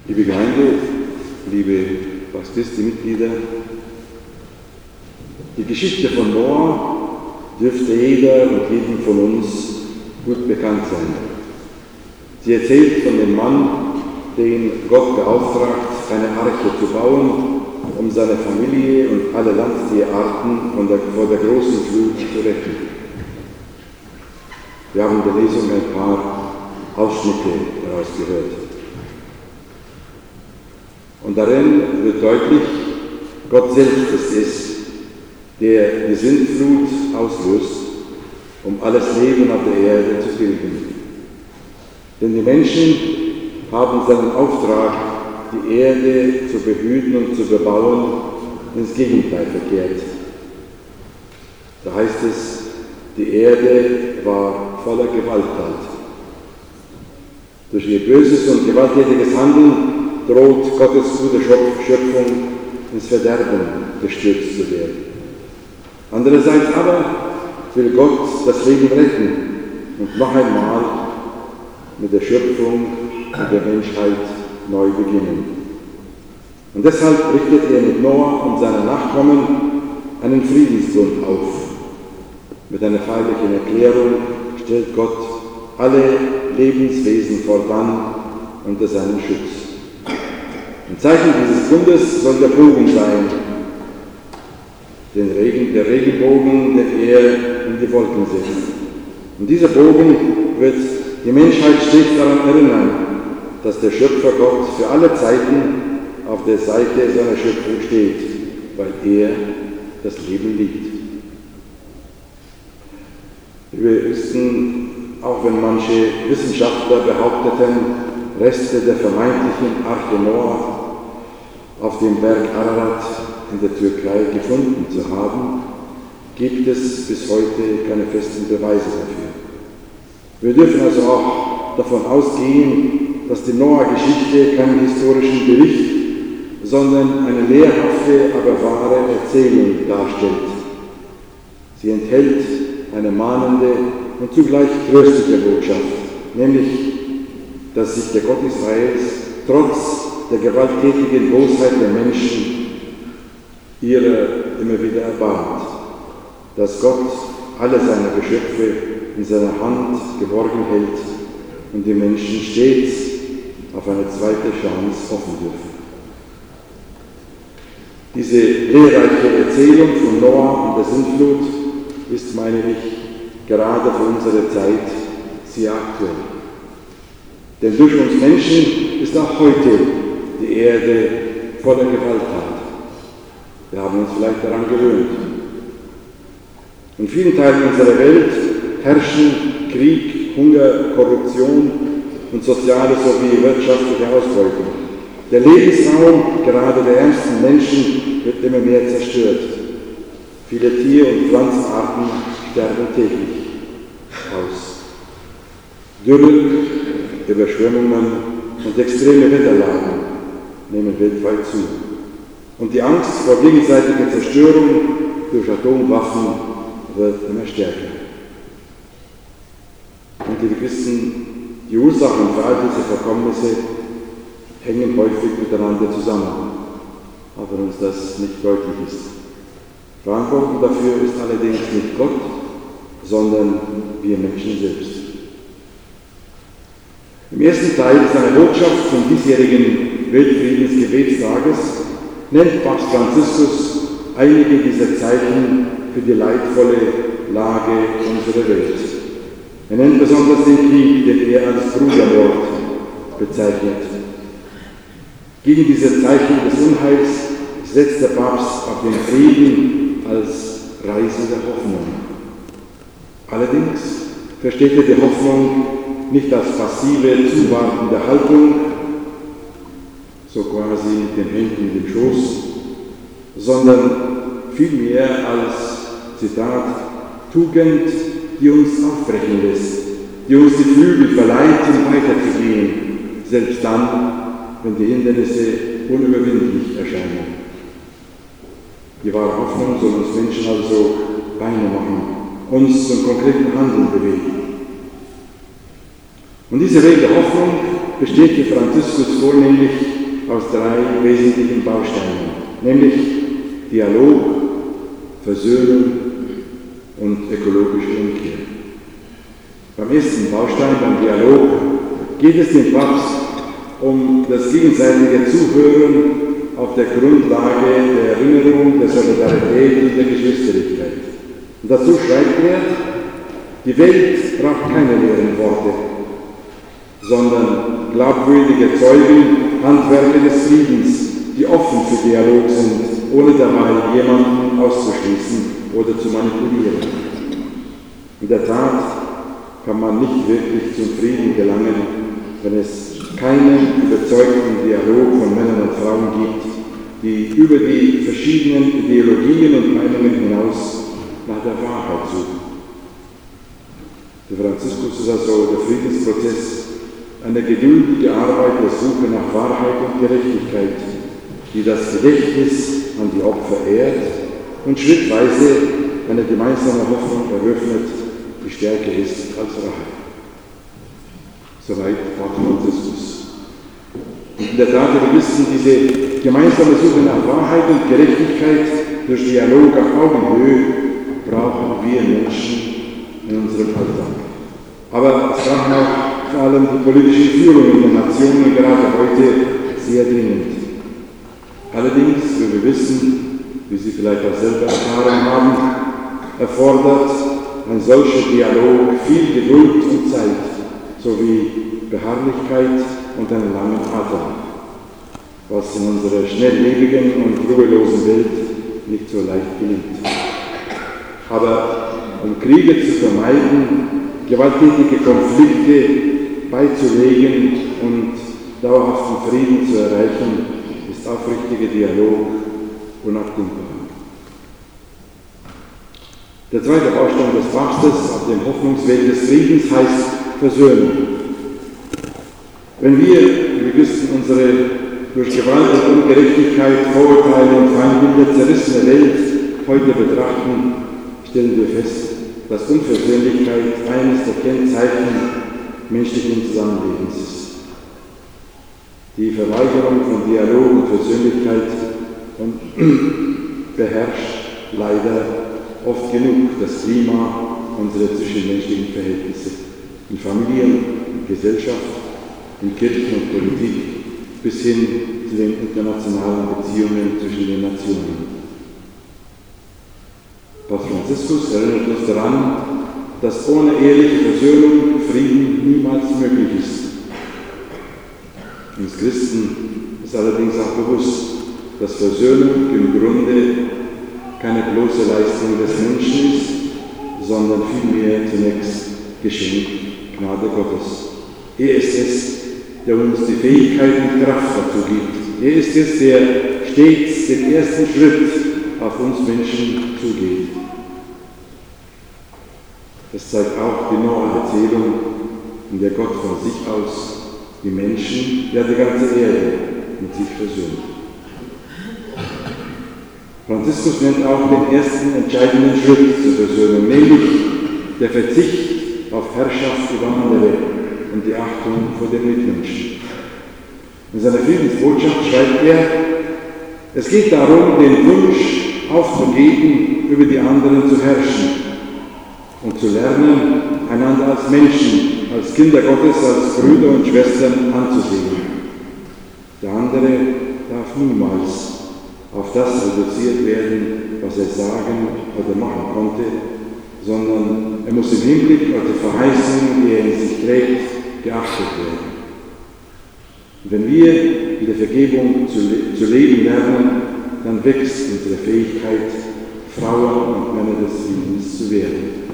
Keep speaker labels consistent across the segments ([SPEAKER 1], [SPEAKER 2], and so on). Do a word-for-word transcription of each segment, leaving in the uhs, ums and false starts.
[SPEAKER 1] Liebe Gemeinde, liebe Baptistenmitglieder, die Geschichte von Noah dürfte jeder und jedem von uns gut bekannt sein. Sie erzählt von dem Mann, den Gott beauftragt, eine Arche zu bauen, um seine Familie und alle Landtierarten von der, vor der großen Flut zu retten. Wir haben in der Lesung ein paar Ausschnitte daraus gehört. Und darin wird deutlich, Gott selbst ist es, der die Sintflut auslöst, um alles Leben auf der Erde zu tilgen. Denn die Menschen haben seinen Auftrag, die Erde zu behüten und zu bebauen, ins Gegenteil verkehrt. Da heißt es, die Erde war voller Gewalttat. Durch ihr böses und gewalttätiges Handeln droht Gottes gute Schöpfung ins Verderben gestürzt zu werden. Andererseits aber will Gott das Leben retten und noch einmal mit der Schöpfung und der Menschheit neu beginnen. Und deshalb richtet er mit Noah und seinen Nachkommen einen Friedensbund auf. Mit einer feierlichen Erklärung stellt Gott alle Lebenswesen fortan unter seinen Schutz. Ein Zeichen dieses Bundes soll der Bogen sein, den Regen, der Regenbogen, den er in die Wolken setzt. Und dieser Bogen wird die Menschheit stets daran erinnern, dass der Schöpfer Gott für alle Zeiten auf der Seite seiner Schöpfung steht, weil er das Leben liebt. Wir wissen, auch wenn manche Wissenschaftler behaupteten, Reste der vermeintlichen Arche Noah auf dem Berg Ararat in der Türkei gefunden zu haben, gibt es bis heute keine festen Beweise dafür. Wir dürfen also auch davon ausgehen, dass die Noah-Geschichte keinen historischen Bericht, sondern eine lehrhafte, aber wahre Erzählung darstellt. Sie enthält eine mahnende und zugleich tröstliche Botschaft, nämlich, dass sich der Gott Israels trotz der gewalttätigen Bosheit der Menschen ihrer immer wieder erbarmt, dass Gott alle seine Geschöpfe in seiner Hand geborgen hält und die Menschen stets auf eine zweite Chance hoffen dürfen. Diese lehrreiche Erzählung von Noah und der Sintflut ist, meine ich, gerade für unsere Zeit sehr aktuell. Denn durch uns Menschen ist auch heute die Erde voller Gewalttat. Wir haben uns vielleicht daran gewöhnt. In vielen Teilen unserer Welt herrschen Krieg, Hunger, Korruption und soziale sowie wirtschaftliche Ausbeutung. Der Lebensraum gerade der ärmsten Menschen wird immer mehr zerstört. Viele Tier- und Pflanzenarten sterben täglich aus. Dürren, Überschwemmungen und extreme Wetterlagen nehmen weltweit zu. Und die Angst vor gegenseitiger Zerstörung durch Atomwaffen wird immer stärker. Und wir wissen, die Ursachen für all diese Verkommnisse hängen häufig miteinander zusammen, auch wenn uns das nicht deutlich ist. Verantwortlich dafür ist allerdings nicht Gott, sondern wir Menschen selbst. Im ersten Teil seiner Botschaft zum diesjährigen Weltfriedensgebetstages nennt Papst Franziskus einige dieser Zeichen für die leidvolle Lage unserer Welt. Er nennt besonders den Krieg, den er als Brudermord bezeichnet. Gegen diese Zeichen des Unheils setzt der Papst auf den Frieden als Reise der Hoffnung. Allerdings versteht er die Hoffnung nicht als passive, zuwartende Haltung, so quasi mit den Händen in den Schoß, sondern vielmehr als, Zitat, Tugend, die uns aufbrechen lässt, die uns die Flügel verleiht, um weiterzugehen, selbst dann, wenn die Hindernisse unüberwindlich erscheinen. Die wahre Hoffnung soll uns Menschen also Beine machen, uns zum konkreten Handeln bewegen. Und diese Weg der Hoffnung besteht für Franziskus vornehmlich aus drei wesentlichen Bausteinen, nämlich Dialog, Versöhnung und ökologische Umkehr. Beim ersten Baustein, beim Dialog, geht es dem Papst um das gegenseitige Zuhören auf der Grundlage der Erinnerung, der Solidarität und der Geschwisterlichkeit. Und dazu schreibt er, die Welt braucht keine leeren Worte, sondern glaubwürdige Zeugen, Handwerker des Friedens, die offen für Dialog sind, ohne dabei jemanden auszuschließen oder zu manipulieren. In der Tat kann man nicht wirklich zum Frieden gelangen, wenn es keinen überzeugten Dialog von Männern und Frauen gibt, die über die verschiedenen Ideologien und Meinungen hinaus nach der Wahrheit suchen. Für Franziskus ist also der Friedensprozess eine geduldige Arbeit der Suche nach Wahrheit und Gerechtigkeit, die das Gedächtnis an die Opfer ehrt und schrittweise eine gemeinsame Hoffnung eröffnet, die stärker ist als Rache. Soweit Papst Franziskus. Und in der Tat, wir wissen, diese gemeinsame Suche nach Wahrheit und Gerechtigkeit durch Dialog auf Augenhöhe brauchen wir Menschen in unserem Alltag. Aber es brauchen auch vor allem die politische Führung in den Nationen gerade heute sehr dringend. Allerdings, wie wir wissen, wie Sie vielleicht auch selber erfahren haben, erfordert ein solcher Dialog viel Geduld und Zeit, sowie Beharrlichkeit und einen langen Atem, was in unserer schnelllebigen und ruhelosen Welt nicht so leicht gelingt. Aber um Kriege zu vermeiden, gewalttätige Konflikte beizulegen und dauerhaften Frieden zu erreichen, ist aufrichtiger Dialog unabdingbar. Der zweite Baustein des Papstes auf dem Hoffnungsweg des Friedens heißt Versöhnung. Wenn wir, wir wissen, unsere durch Gewalt und Ungerechtigkeit, Vorurteile und Feindbilder zerrissene Welt heute betrachten, stellen wir fest, dass Unversöhnlichkeit eines der Kennzeichen menschlichen Zusammenlebens ist. Die Verweigerung von Dialog und Versöhnlichkeit beherrscht leider oft genug das Klima unserer zwischenmenschlichen Verhältnisse in Familien, in Gesellschaft, in Kirchen und Politik bis hin zu den internationalen Beziehungen zwischen den Nationen. Papst Franziskus erinnert uns daran, dass ohne ehrliche Versöhnung Frieden niemals möglich ist. Uns Christen ist allerdings auch bewusst, dass Versöhnung im Grunde keine bloße Leistung des Menschen ist, sondern vielmehr zunächst Geschenk, Gnade Gottes. Er ist es, der uns die Fähigkeit und Kraft dazu gibt. Er ist es, der stets den ersten Schritt auf uns Menschen zugeht. Das zeigt auch die Noah-Erzählung, in der Gott von sich aus die Menschen, ja die ganze Erde mit sich versöhnt. Franziskus nennt auch den ersten entscheidenden Schritt zur Versöhnung, nämlich der Verzicht auf Herrschaft über andere und die Achtung vor den Mitmenschen. In seiner Friedensbotschaft schreibt er, es geht darum, den Wunsch aufzugeben, über die anderen zu herrschen und zu lernen, einander als Menschen, als Kinder Gottes, als Brüder und Schwestern anzusehen. Der andere darf niemals auf das reduziert werden, was er sagen oder machen konnte, sondern er muss im Hinblick auf die Verheißung, die er in sich trägt, geachtet werden. Und wenn wir in der Vergebung zu, le zu leben lernen, dann wächst unsere Fähigkeit, Frauen und Männer des Friedens zu werden.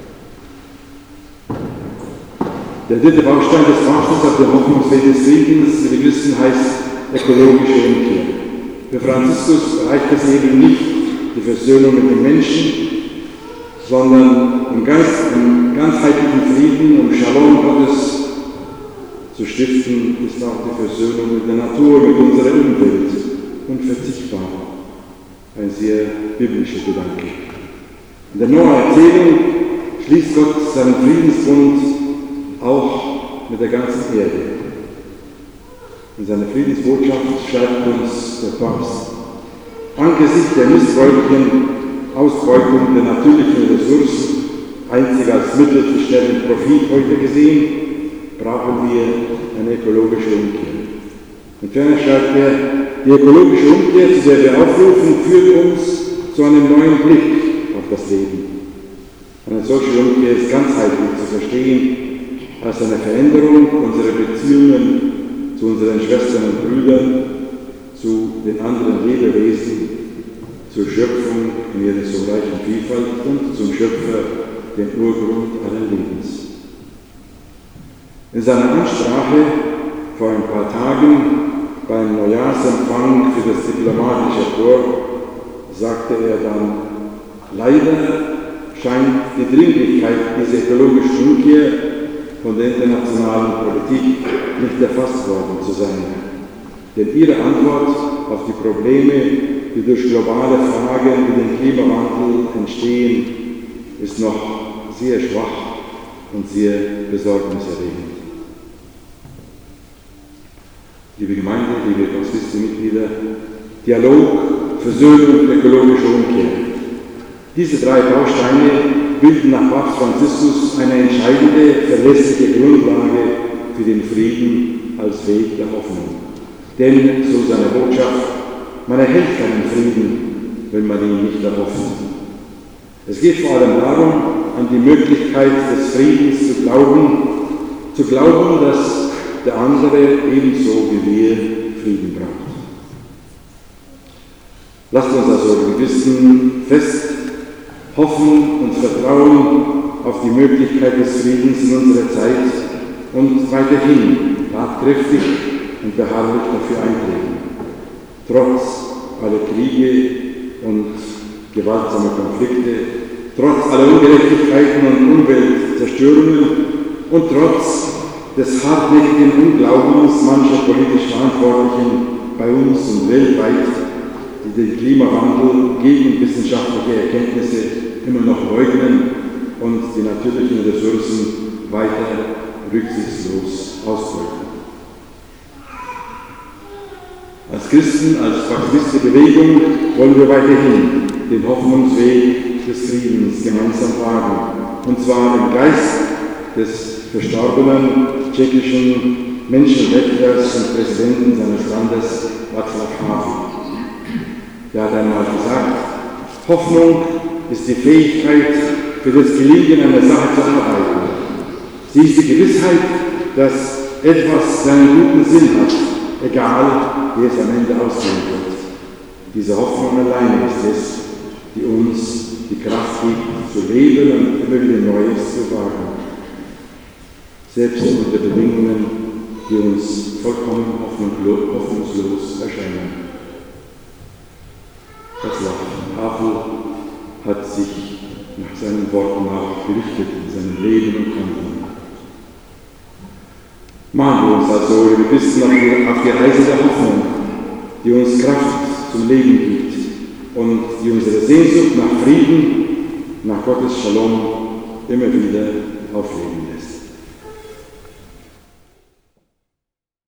[SPEAKER 1] Der dritte Baustein des Papstes auf dem Hoffnungsweg des Friedens, wie wir wissen, heißt ökologische Umkehr. Für Franziskus reicht es eben nicht die Versöhnung mit den Menschen, sondern im, Geist, im ganzheitlichen Frieden, um Shalom Gottes zu stiften, ist auch die Versöhnung mit der Natur, mit unserer Umwelt unverzichtbar. Ein sehr biblischer Gedanke. In der Noah-Erzählung schließt Gott seinen Friedensbund auch mit der ganzen Erde. In seiner Friedensbotschaft schreibt uns der Papst: Angesichts der missbräuchlichen Ausbeutung der natürlichen Ressourcen, einzig als Mittel für schnellen Profit heute gesehen, brauchen wir eine ökologische Umkehr. Und ferner schreibt er, die ökologische Umkehr, zu der wir aufrufen, führt uns zu einem neuen Blick auf das Leben. Eine solche Umkehr ist ganzheitlich zu verstehen als eine Veränderung unserer Beziehungen zu unseren Schwestern und Brüdern, zu den anderen Lebewesen, zur Schöpfung in ihrer so reichen Vielfalt und zum Schöpfer, den Urgrund allen Lebens. In seiner Ansprache vor ein paar Tagen beim Neujahrsempfang für das diplomatische Korps sagte er dann: Leider scheint die Dringlichkeit dieser ökologischen Umkehr von der internationalen Politik nicht erfasst worden zu sein. Denn ihre Antwort auf die Probleme, die durch globale Fragen wie den Klimawandel entstehen, ist noch sehr schwach und sehr besorgniserregend. Liebe Gemeinde, liebe Konzilsmitglieder, Dialog, Versöhnung, ökologische Umkehr. Diese drei Bausteine bilden nach Papst Franziskus eine entscheidende, verlässliche Grundlage für den Frieden als Weg der Hoffnung. Denn, so seine Botschaft, man erhält keinen Frieden, wenn man ihn nicht erhofft. Es geht vor allem darum, an die Möglichkeit des Friedens zu glauben, zu glauben, dass der andere ebenso wie wir Frieden braucht. Lasst uns also im Gewissen fest hoffen und vertrauen auf die Möglichkeit des Friedens in unserer Zeit und weiterhin tatkräftig und beharrlich dafür eintreten. Trotz aller Kriege und gewaltsamer Konflikte, trotz aller Ungerechtigkeiten und Umweltzerstörungen und trotz des hartnäckigen Unglaubens mancher politisch Verantwortlichen bei uns und weltweit, die den Klimawandel gegen wissenschaftliche Erkenntnisse immer noch leugnen und die natürlichen Ressourcen weiter rücksichtslos ausbeuten. Als Christen, als pazifistische Bewegung wollen wir weiterhin den Hoffnungsweg des Friedens gemeinsam wagen, und zwar im Geist des verstorbenen tschechischen Menschenrechtlers und Präsidenten seines Landes, Václav Havel. Der hat einmal gesagt, Hoffnung ist die Fähigkeit, für das Gelingen einer Sache zu arbeiten. Sie ist die Gewissheit, dass etwas seinen guten Sinn hat, egal wie es am Ende ausgehen wird. Diese Hoffnung alleine ist es, die uns die Kraft gibt, zu leben und immer wieder Neues zu wagen. Selbst unter Bedingungen, die uns vollkommen hoffnungslos erscheinen. Václav Havel hat sich nach seinen Worten auch gerichtet in seinem Leben und Handeln. Mahnen wir uns also, liebe Christen, auf die, auf die Reise der Hoffnung, die uns Kraft zum Leben gibt und die unsere Sehnsucht nach Frieden, nach Gottes Shalom immer wieder aufleben.